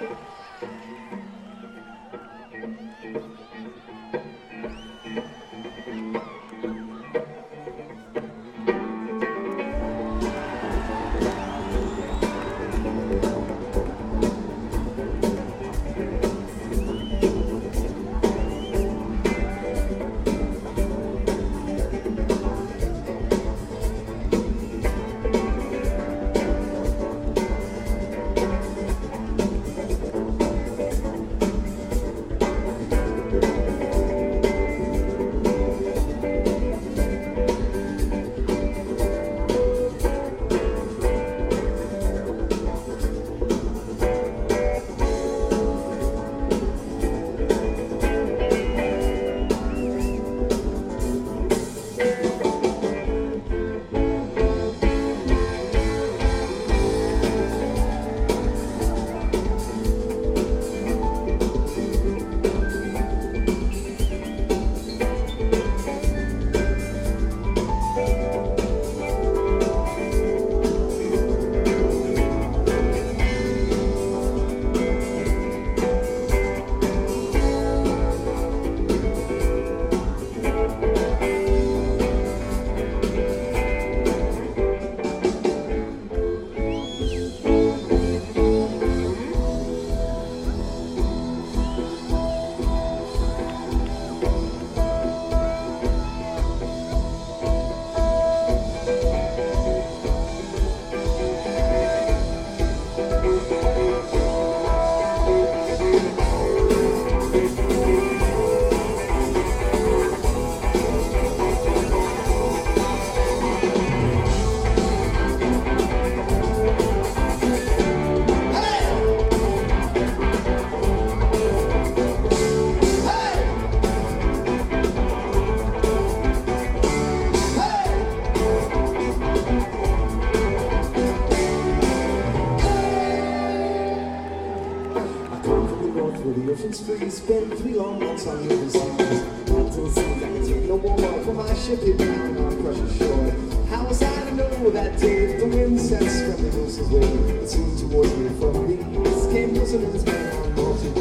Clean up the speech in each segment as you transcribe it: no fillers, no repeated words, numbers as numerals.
Free, spend 3 long months on the overseas. Until it seems I can take no more money for my ship hit down on precious shore. How was I to know that day the wind sets from the coast's way? It seemed towards me from the east came Muslims man on multi.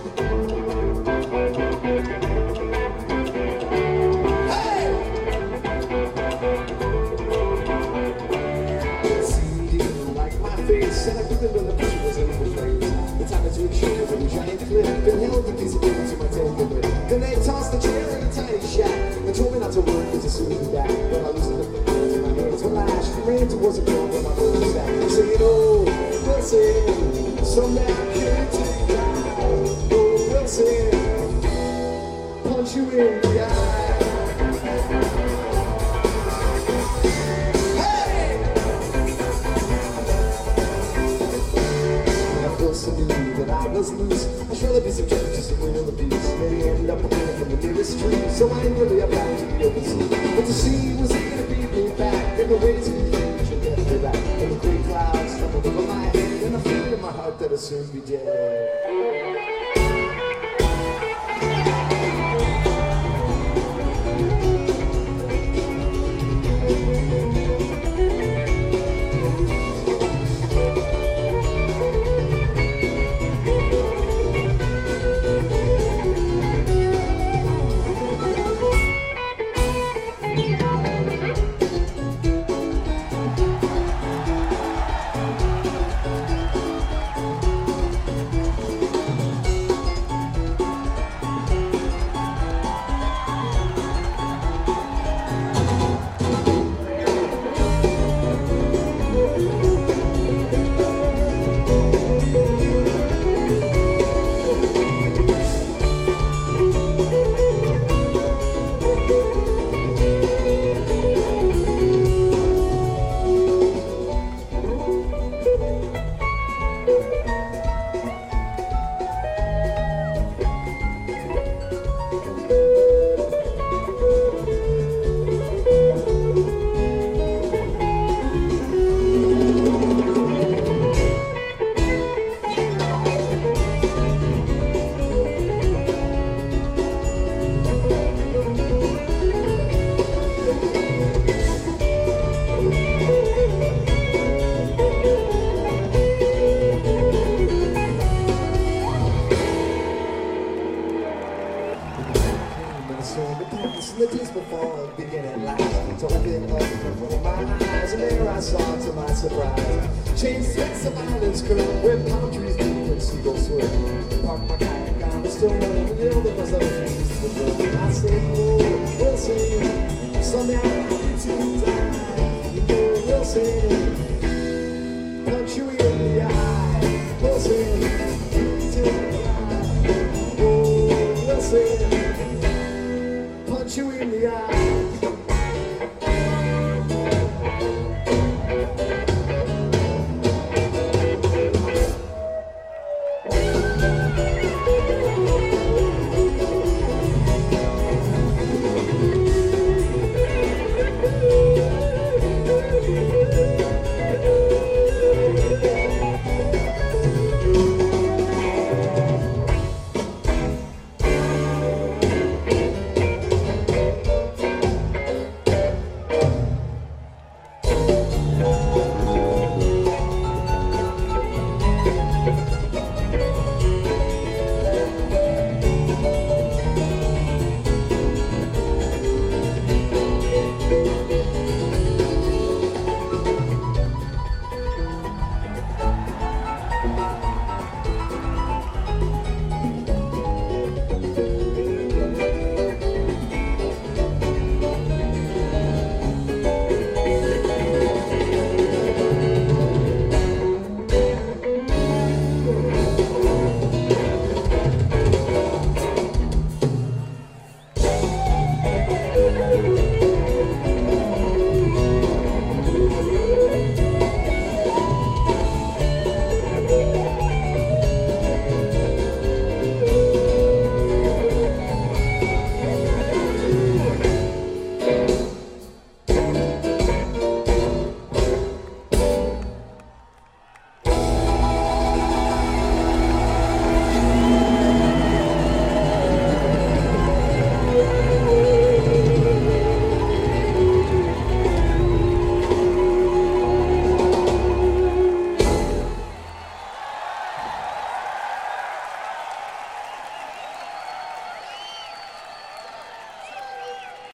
Hey! It seemed he didn't like my face, and I put it when the picture was in the place. The time to exchange with a giant cliff and held the piece of paper to my table with. Then they tossed the chair in a tiny shack and told me not to work as soon as we back. But I loosened up the hands and my hands were lashed and ran towards the ground where my phone was at. They saying, oh, Wilson, someday I can't take that. Oh, Wilson, punch you in the eye. That I was loose. I'd rather be subject to some real abuse. Maybe ended up pulling from the nearest tree. So I ain't really about to the open sea. But the sea was eager to beat me back. And the waves of the future left me back. And the great clouds stumbled over my head. And I feel in my heart that I'll soon be dead. saw to my surprise. Chain six of islands curve where palm trees meet and seagulls swim. Park my kayak on the stone and the other was other things to the room. I say, oh, we'll sing. Someday I'll be to die. Oh, we'll sing. Punch you in the eye. We'll sing.